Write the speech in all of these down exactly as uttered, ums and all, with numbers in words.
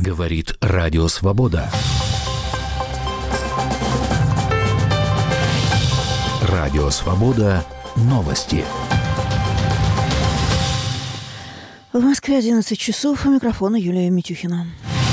Говорит Радио Свобода. Радио Свобода. Новости. В Москве одиннадцать часов. У микрофона Юлия Митюхина.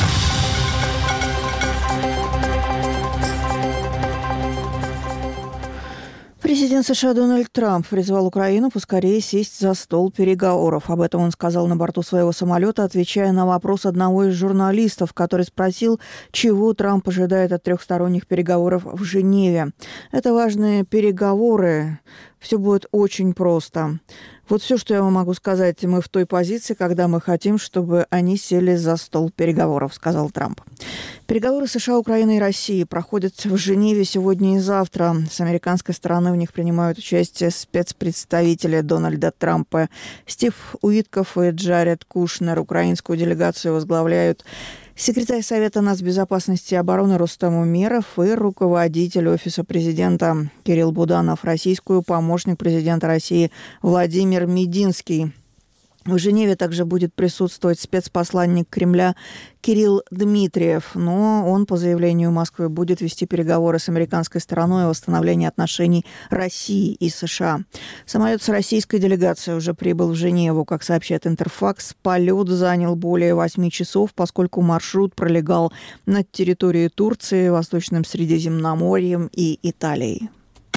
Президент США Дональд Трамп призвал Украину поскорее сесть за стол переговоров. Об этом он сказал на борту своего самолета, отвечая на вопрос одного из журналистов, который спросил, чего Трамп ожидает от трехсторонних переговоров в Женеве. Это важные переговоры. Все будет очень просто. Вот все, что я вам могу сказать. Мы в той позиции, когда мы хотим, чтобы они сели за стол переговоров, сказал Трамп. Переговоры США, Украины и России проходят в Женеве сегодня и завтра. С американской стороны в них принимают участие спецпредставители Дональда Трампа Стив Уитков и Джаред Кушнер. Украинскую делегацию возглавляют секретарь Совета нацбезопасности и обороны Рустам Умеров и руководитель Офиса президента Кирилл Буданов, российскую помощник президента России Владимир Мединский. В Женеве также будет присутствовать спецпосланник Кремля Кирилл Дмитриев, но он, по заявлению Москвы, будет вести переговоры с американской стороной о восстановлении отношений России и США. Самолет с российской делегацией уже прибыл в Женеву, как сообщает Интерфакс. Полет занял более восьми часов, поскольку маршрут пролегал над территорией Турции, Восточным Средиземноморьем и Италией.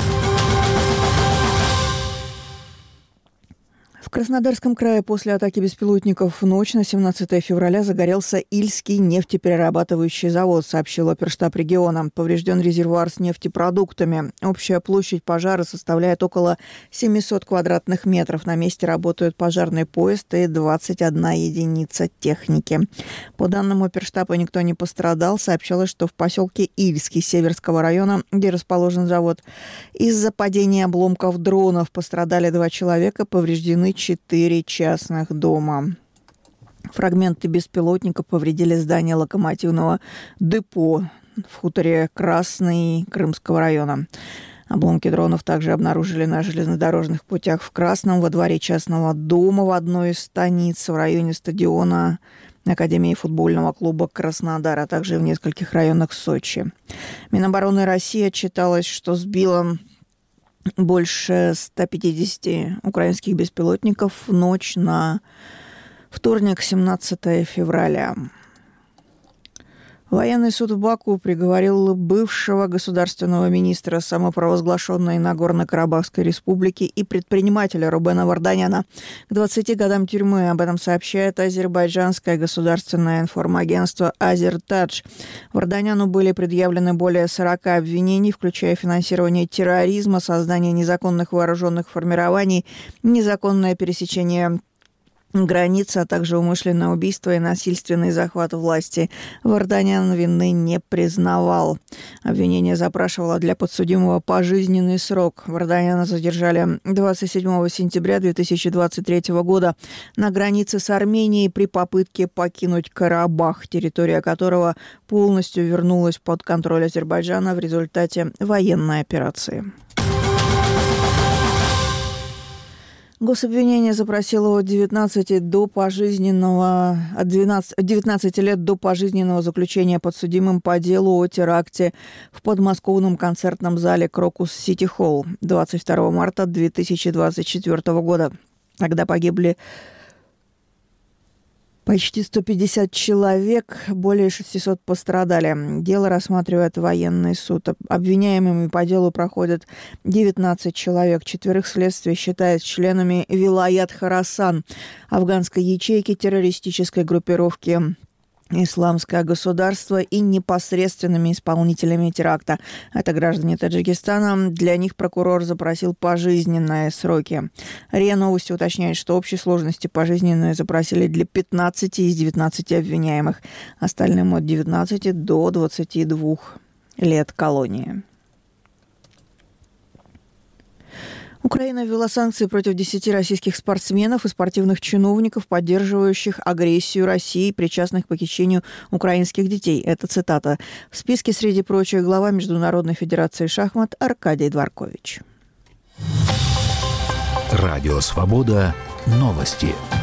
В Краснодарском крае после атаки беспилотников в ночь на семнадцатое февраля загорелся Ильский нефтеперерабатывающий завод, сообщил оперштаб региона. Поврежден резервуар с нефтепродуктами. Общая площадь пожара составляет около семьсот квадратных метров. На месте работают пожарный поезд и двадцать одна единица техники. По данным оперштаба, никто не пострадал. Сообщалось, что в поселке Ильский Северского района, где расположен завод, из-за падения обломков дронов пострадали два человека, повреждены четыре частных дома. Фрагменты беспилотника повредили здание локомотивного депо в хуторе Красный Крымского района. Обломки дронов также обнаружили на железнодорожных путях в Красном, во дворе частного дома в одной из станиц, в районе стадиона Академии футбольного клуба «Краснодар», а также в нескольких районах Сочи. Минобороны России отчиталась, что сбила больше ста пятидесяти украинских беспилотников в ночь на вторник, семнадцатое февраля. Военный суд в Баку приговорил бывшего государственного министра самопровозглашенной Нагорно-Карабахской республики и предпринимателя Рубена Варданяна к двадцати годам тюрьмы. Об этом сообщает азербайджанское государственное информагентство «Азертадж». Варданяну были предъявлены более сорока обвинений, включая финансирование терроризма, создание незаконных вооруженных формирований, незаконное пересечение границы, а также умышленное убийство и насильственный захват власти. Варданян вины не признавал. Обвинение запрашивало для подсудимого пожизненный срок. Варданяна задержали двадцать седьмого сентября две тысячи двадцать третьего года на границе с Арменией при попытке покинуть Карабах, территория которого полностью вернулась под контроль Азербайджана в результате военной операции. Гособвинение запросило от девятнадцати до пожизненного, от девятнадцати лет до пожизненного заключения подсудимым по делу о теракте в подмосковном концертном зале «Крокус Сити Холл» двадцать второго марта две тысячи двадцать четвёртого года. Тогда погибли почти сто пятьдесят человек, более шестисот пострадали. Дело рассматривает военный суд. Обвиняемыми по делу проходят девятнадцать человек. Четверых следствие считает членами Вилаят Хорасан, афганской ячейки террористической группировки «Исламское государство» и непосредственными исполнителями теракта. Это граждане Таджикистана. Для них прокурор запросил пожизненные сроки. РИА Новости уточняет, что общей сложности пожизненные запросили для пятнадцати из девятнадцати обвиняемых. Остальным от девятнадцати до двадцати двух лет колонии. Украина ввела санкции против десяти российских спортсменов и спортивных чиновников, поддерживающих агрессию России, причастных к похищению украинских детей. Это цитата. В списке, среди прочих, глава Международной федерации шахмат Аркадий Дворкович. Радио «Свобода». Новости.